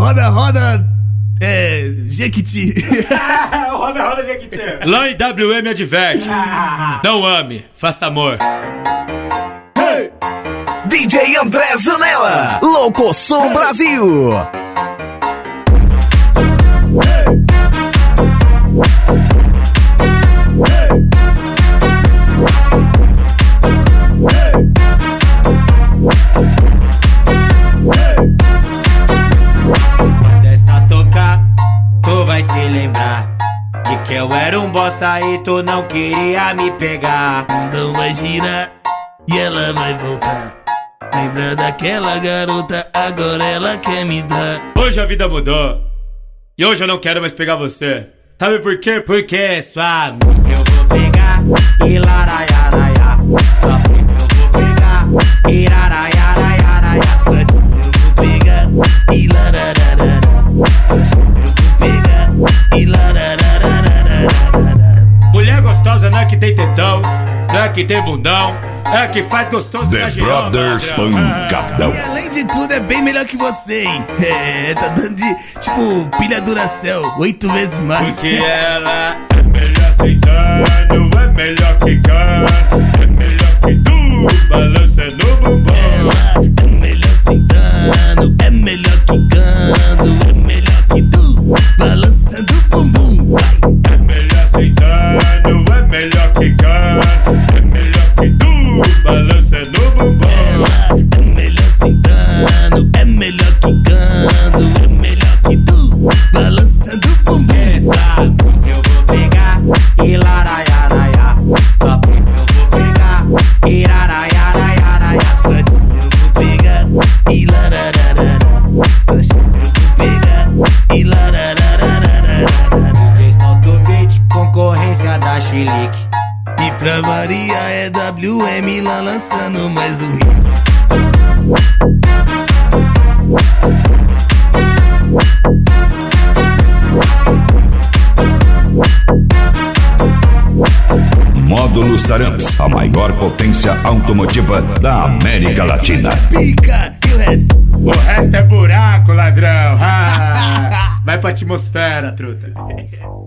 roda, Jequiti. Roda, Jequiti. Lá em WM adverte. Não ame, faça amor. Hey! DJ André Zanella, Locoção Brasil. Quando essa tocar, tu vai se lembrar de que eu era um bosta e tu não queria me pegar. Então vai girar e ela vai voltar. Lembra daquela garota, agora ela quer me dar. Hoje a vida mudou e hoje eu não quero mais pegar você. Sabe por quê? Porque sua amiga eu vou pegar e laraiaraia. Sua prima eu vou pegar e laraiaraia. Sua tia eu vou pegar e larararara. Sua chefe eu vou pegar e larararara. Mulher gostosa não é que tem tetão, não é que tem bundão, é que faz gostoso. The Brothers Pancadão. E além de tudo é bem melhor que você, hein? Tá dando de, tipo, pilha Duracell 8 vezes mais. Porque ela é melhor sentando, é melhor quicando, é melhor que tu, balançando o bumbum. Ela é melhor sentando, é melhor quicando, é melhor que tu, balançando o bumbum. Vai. É melhor sentando, é melhor quicando, é melhor que tu, balançando o bumbum. Ela é melhor sentando, é melhor quicando, é melhor que tu, balançando o bumbum. Essa amiga eu vou pegar e laraiaraia. Sua prima eu vou pegar e laraiaraia. Sua tia eu vou pegar e larararara. Sua chefe eu vou pegar e larararara. DJ solta o beat, concorrência da Chilique. E pra variar é WM lá lançando mais um hit. Módulos Taramps, a maior potência automotiva da América Latina. Pica e o resto. O resto é buraco, ladrão. Vai pra atmosfera, truta.